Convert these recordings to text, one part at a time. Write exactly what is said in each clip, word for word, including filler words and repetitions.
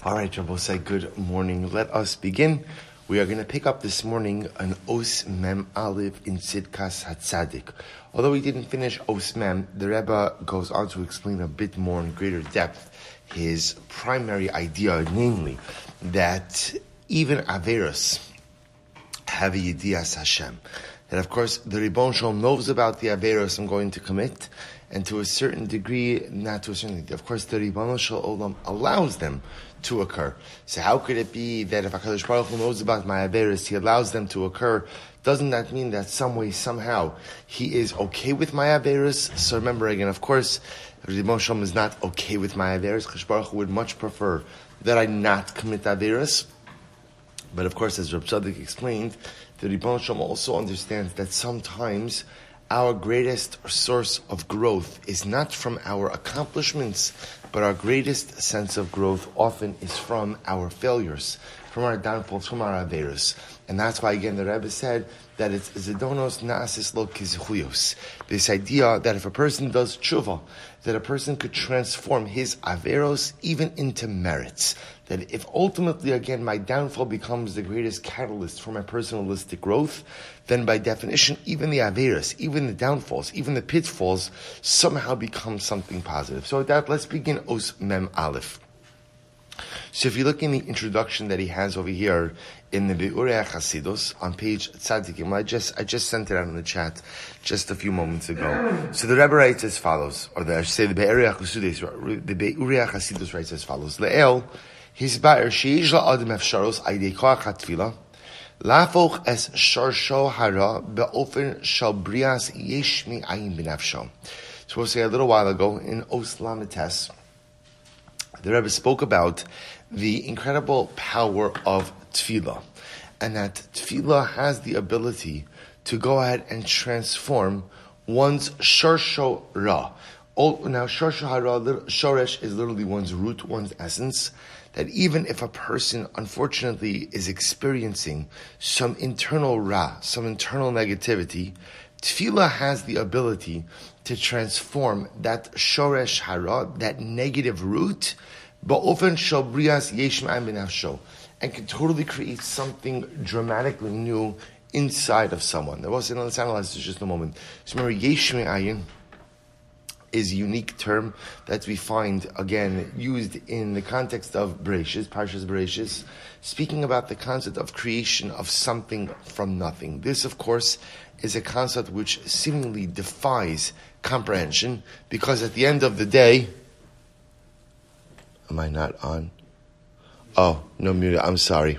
All right, Rabbi, say good morning. Let us begin. We are going to pick up this morning an Os Mem Aleph in Tzidkas HaTzadik. Although we didn't finish Os Mem, the Rebbe goes on to explain a bit more in greater depth his primary idea, namely that even Averos have a Yedias Hashem. That of course the Ribbon Shalom knows about the Averos I'm going to commit, and to a certain degree, not to a certain degree, of course the Ribbon Shalom allows them to occur. So how could it be that if HaKadosh Baruch Hu knows about my Averos, he allows them to occur? Doesn't that mean that some way, somehow, he is okay with my Averos? So remember again, of course, Ribbon Shalom is not okay with my Averos. HaKadosh Baruch Hu would much prefer that I not commit Averos. But of course, as Reb Tzaddik explained, the Ribbon Shalom also understands that sometimes our greatest source of growth is not from our accomplishments, but our greatest sense of growth often is from our failures, from our downfalls, from our averos. And that's why, again, the Rebbe said that it's zidonos na'asis lo kizchuyos. This idea that if a person does tshuva, that a person could transform his averos even into merits. That if ultimately, again, my downfall becomes the greatest catalyst for my personalistic growth, then by definition, even the averos, even the downfalls, even the pitfalls, somehow become something positive. So with that, let's begin Os Mem Aleph. So if you look in the introduction that he has over here in the Be'urei HaChasidus on page Tzadikim, I just I just sent it out in the chat just a few moments ago. So the Rebbe writes as follows, or the, I should say the Be'urei HaChasidus, the Be'urei HaChasidus writes as follows: Le'el hisbaer sheish la'adam efsharos aydei koach hatfila lafoch es sharsho hara be'ofen shal brias yesh mi'ayin b'nafsho. So we'll say a little while ago in Os Lamites, the Rebbe spoke about the incredible power of tefillah, and that tefillah has the ability to go ahead and transform one's sharsho ra. Now, sharsho hara, shoresh is literally one's root, one's essence. That even if a person, unfortunately, is experiencing some internal ra, some internal negativity, tefillah has the ability to transform that shoresh hara, that negative root, ba'ofen shabrias yeshim ayin b'nafsho, and can totally create something dramatically new inside of someone. Now, let's analyze this just a moment. So remember, yeshim ayin is a unique term that we find, again, used in the context of Bereshis, Parshas Bereshis, speaking about the concept of creation of something from nothing. This, of course, is a concept which seemingly defies comprehension, because at the end of the day, am I not on? Oh, no, mute. I'm sorry.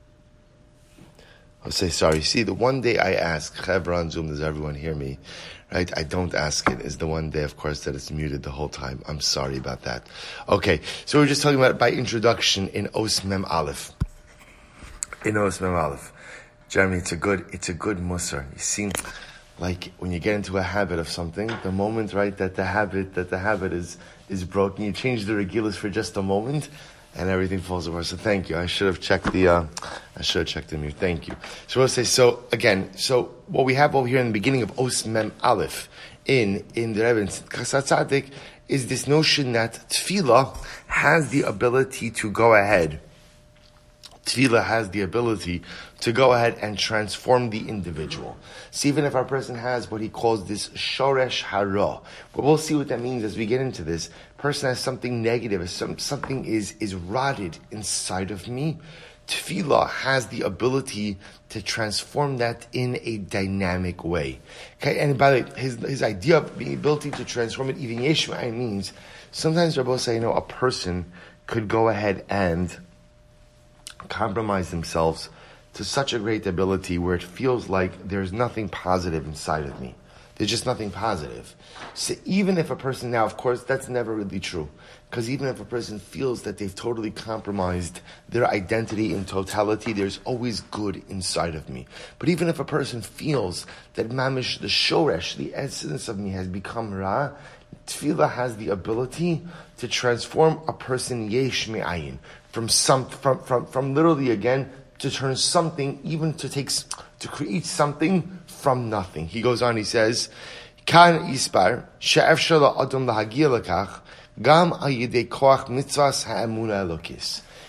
I'll say sorry. See, the one day I ask, Chevra on Zoom, does everyone hear me? Right? I don't ask it. Is the one day, of course, that it's muted the whole time. I'm sorry about that. Okay, so we're just talking about it by introduction in Os Mem Aleph. In Os Mem Aleph. Jeremy, it's a good, it's a good musar. You see, like when you get into a habit of something, the moment, right, that the habit, that the habit is, is broken, you change the regulars for just a moment, and everything falls apart. So thank you. I should have checked the, uh, I should have checked the mute. Thank you. So we'll say, so again, so what we have over here in the beginning of Os Mem Aleph in, in the Rebbe Tzidkas HaTzadik is this notion that tefillah has the ability to go ahead. Tefillah has the ability to go ahead and transform the individual. So even if our person has what he calls this shoresh hara, but we'll see what that means as we get into this. Person has something negative, some, something is, is rotted inside of me. Tefillah has the ability to transform that in a dynamic way. Okay, and by the way, his, his idea of the ability to transform it, even Yeshua means, sometimes Rabbi say, you know, a person could go ahead and compromise themselves to such a great ability where it feels like there's nothing positive inside of me. There's just nothing positive. So even if a person, now of course that's never really true, because even if a person feels that they've totally compromised their identity in totality, there's always good inside of me. But even if a person feels that mamish, the shoresh, the essence of me has become ra, tefillah has the ability to transform a person yesh me'ayin, from some, from, from, from literally again, to turn something, even to take, to create something from nothing. He goes on, he says, Kan yispar, she'efshar la'adam lahagia lakach, gam al yedei koach mitzvahs ha'emunah elokis.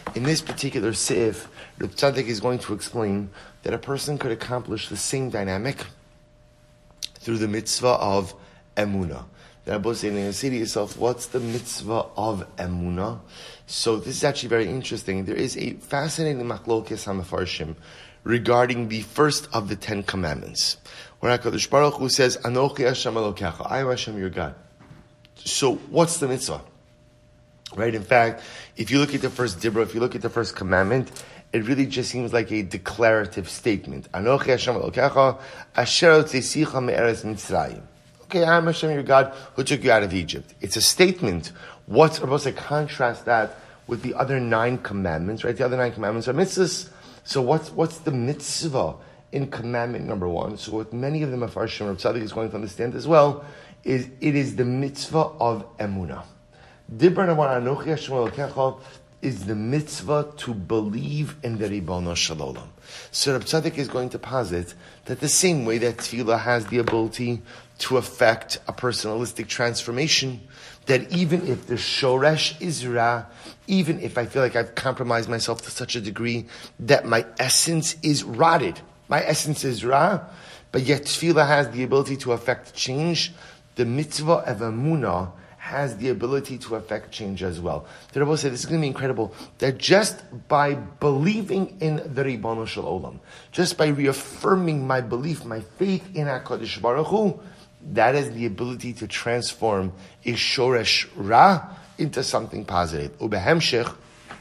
In this particular seif, Reb Tzadok is going to explain that a person could accomplish the same dynamic through the mitzvah of emunah. That Rabbi saying, you say to yourself, what's the mitzvah of emunah? So this is actually very interesting. There is a fascinating machlokes hamafarshim regarding the first of the Ten Commandments, where HaKadosh Baruch Hu says, Anochi Hashem Elokecha, I am Hashem your God. So what's the mitzvah? Right? In fact, if you look at the first dibra, if you look at the first commandment, it really just seems like a declarative statement. Anochi Hashem Elokecha, Asher Otzesicha me'eretz Mitzrayim. Okay, I am Hashem your God who took you out of Egypt. It's a statement. What's supposed to contrast that with the other nine commandments, right? The other nine commandments are mitzvahs. So what's what's the mitzvah in commandment number one? So what many of the Mefarshim, Reb Tzadok is going to understand as well, is it is the mitzvah of emunah. Dibra Navan Anochi Hashem Elokecha is the mitzvah to believe in the Ribono Shel Olam. So Reb Tzadok is going to posit that the same way that tefillah has the ability to affect a personalistic transformation, that even if the shoresh is ra, even if I feel like I've compromised myself to such a degree that my essence is rotted, my essence is ra, but yet tefillah has the ability to affect change, the mitzvah of emunah has the ability to affect change as well. The Rebbe said, this is going to be incredible, that just by believing in the Ribono Shel Olam, just by reaffirming my belief, my faith in HaKadosh Baruch Hu, that is the ability to transform a shoresh ra into something positive. Ubehemshech,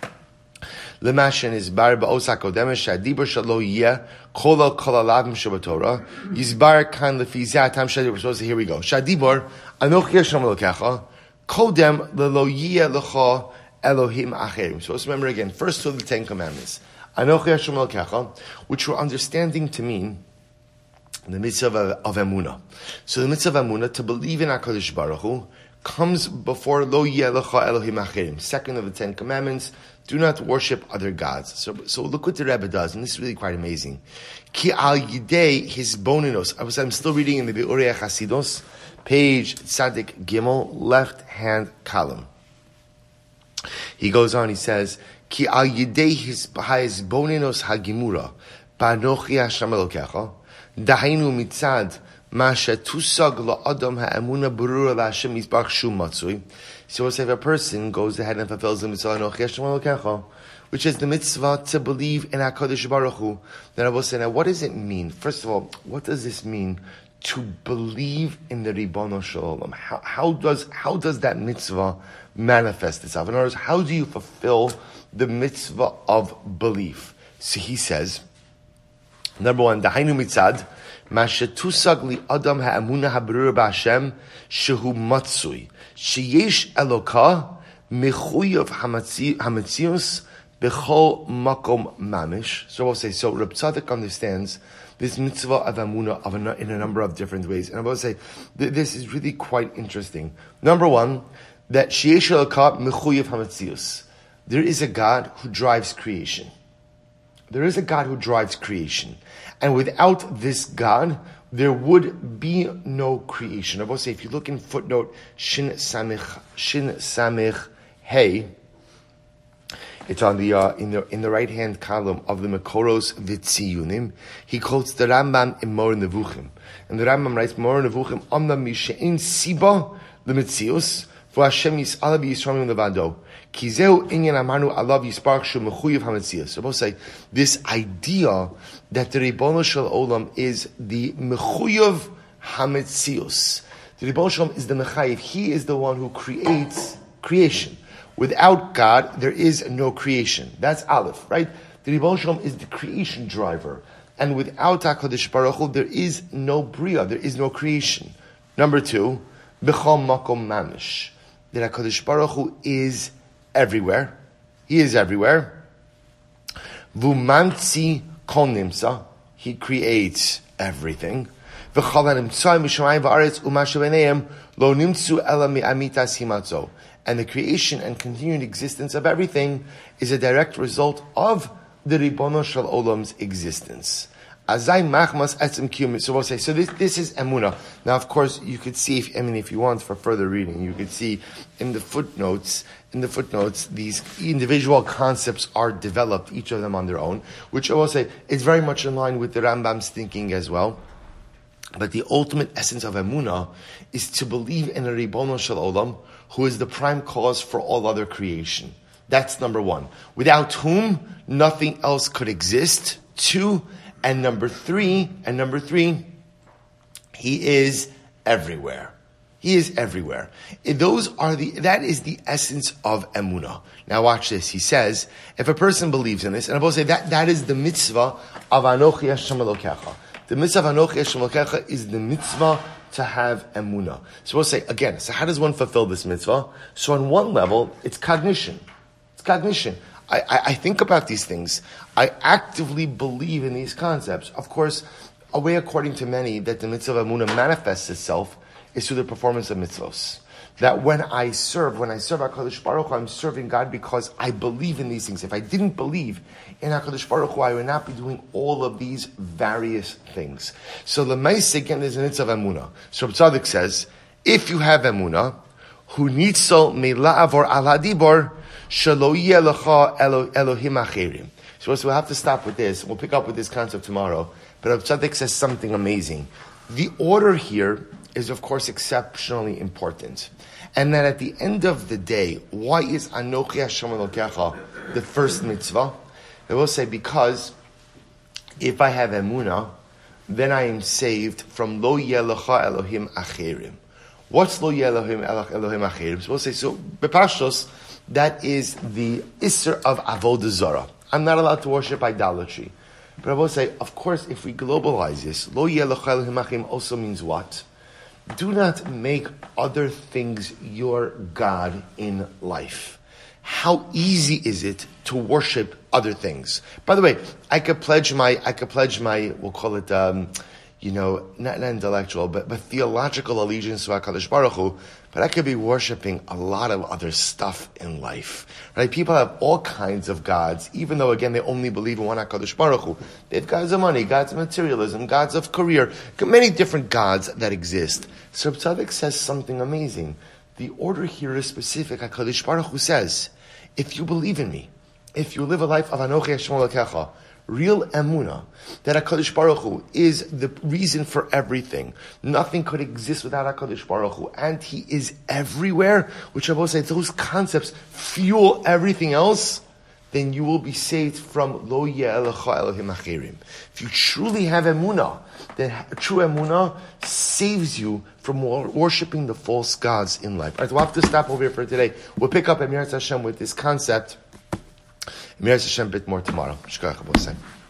L'mashen isbar ba'os hakodemes shadibur shalo yeh kol al kol alavim shebatorah yisbar kan lefi zeh hatam shadibur. So here we go. Shadibur anochi Hashem Elokecha kodem lelo yeh lecha Elohim acherim. So let's remember again. First of the Ten Commandments, Anochi Hashem Elokecha, which we're understanding to mean the mitzvah of, of emunah. So the mitzvah of emunah, to believe in HaKadosh Baruch Hu, comes before lo yeh lecha Elohim acherim. Second of the Ten Commandments, do not worship other gods. So, so look what the Rebbe does, and this is really quite amazing. Ki al yidei his boninos. I was, I'm still reading in the Be'urei Chasidus, page Tzadik Gimel, left hand column. He goes on, he says, Ki al yidei his his boninos hagimura, ba'anochi Hashem Elokecha, dahainu mitzad ma shetusag la'adam ha'emuna berura la'Hashem yisbarach shu matzui. So if a person goes ahead and fulfills the mitzvah Anochi Hashem Elokecha, which is the mitzvah to believe in HaKadosh Baruch Hu, then I will say, now what does it mean? First of all, what does this mean to believe in the Ribono Shel Olam? How, how does how does that mitzvah manifest itself? In other words, how do you fulfill the mitzvah of belief? So he says, number one, dahainu mitzad ma shetusag li adam ha'emuna haberura b'Hashem shehu matzui sheyesh Eloka mechuyav hametzius b'chol makom mamish. So we'll say, so Reb Tzadok understands this mitzvah of emunah of a, in a number of different ways, and I will say th- this is really quite interesting. Number one, that sheyesh Eloka mechuyav hametzius. There is a God who drives creation. There is a God who drives creation. And without this God, there would be no creation. I will say, if you look in footnote Shin Samich Shin Samich Hey, it's on the uh, in the in the right hand column of the Mekoros Vitziyunim. He quotes the Rambam in Mor Nevuchim, and the Rambam writes Mor Nevuchim Amna Mishein Siba Lemitzius for Hashem Yis'ala B'Yisraelim Levado. Kizeu inyan amanu alav yisparach shu mechuyev hametzius. So both say this idea that the Ribono Shel Olam is the mechuyev hametzius. The Ribono Shel Olam is the mechayev. He is the one who creates creation. Without God, there is no creation. That's Aleph, right? The Ribono Shel Olam is the creation driver, and without HaKadosh Baruch Hu, there is no bria. There is no creation. Number two, b'chol makom mamish. That HaKadosh Baruch Hu is everywhere. He is everywhere. V'mantzi kol nimsa. He creates everything. V'chol ha'nimtzah mishamayim v'aretz u'mashu b'neihem lo nimtzu ela mi'amitas himatzo. And the creation and continued existence of everything is a direct result of the Ribono Shel Olam's existence. Azai machmas etzem kiyum. So we'll say, so this, this is emunah. Now, of course, you could see, if, I mean, if you want for further reading, you could see in the footnotes, in the footnotes, these individual concepts are developed, each of them on their own, which I will say is very much in line with the Rambam's thinking as well. But the ultimate essence of emunah is to believe in a Ribono Shel Olam, who is the prime cause for all other creation. That's number one. Without whom, nothing else could exist. Two, and number three, and number three, he is everywhere. He is everywhere. Those are the, that is the essence of emunah. Now watch this. He says, if a person believes in this, and I will say that, that is the mitzvah of Anochi Hashem Elokecha. The mitzvah of Anochi Hashem Elokecha is the mitzvah to have emunah. So we'll say, again, so how does one fulfill this mitzvah? So on one level, it's cognition. It's cognition. I, I, I think about these things. I actively believe in these concepts. Of course, a way according to many that the mitzvah of emunah manifests itself is through the performance of mitzvos. That when I serve, when I serve HaKadosh Baruch Hu, I'm serving God because I believe in these things. If I didn't believe in HaKadosh Baruch Hu, I would not be doing all of these various things. So l'meis, again, there's a mitzvah of emunah. So Tzaddik says, if you have emunah, hu nitzol me'la'avor al hadibor, shelo yeh lecha Elohim acherim. So we'll have to stop with this. We'll pick up with this concept tomorrow. But Tzaddik says something amazing. The order here is, of course, exceptionally important. And that at the end of the day, why is Anochi Hashem Elokecha the first mitzvah? They will say, because if I have emunah, then I am saved from lo yeh lecha Elohim acherim. What's lo yeh Elohim Elohim acherim? So we'll say, so bepashtos, that is the isser of avodah zarah. I'm not allowed to worship idolatry. But I will say, of course, if we globalize this, lo yeh lecha Elohim acherim also means what? Do not make other things your God in life. How easy is it to worship other things? By the way, I could pledge my, I could pledge my, we'll call it, um, you know, not, not intellectual, but, but theological allegiance to HaKadosh Baruch Hu, but I could be worshiping a lot of other stuff in life, right? People have all kinds of gods, even though, again, they only believe in one HaKadosh Baruch Hu. They have gods of money, gods of materialism, gods of career, many different gods that exist. So Tzaddik says something amazing. The order here is specific. HaKadosh Baruch Hu says, if you believe in me, if you live a life of Anochi Hashem Elokecha, real emunah, that HaKadosh Baruch Hu is the reason for everything. Nothing could exist without HaKadosh Baruch Hu, and He is everywhere, which I will say, those concepts fuel everything else, then you will be saved from lo yeh lecha Elohim acherim. If you truly have emunah, then true emunah saves you from worshipping the false gods in life. All right, we'll have to stop over here for today. We'll pick up Emirat Hashem with this concept. Emirat Hashem a bit more tomorrow. Shkach,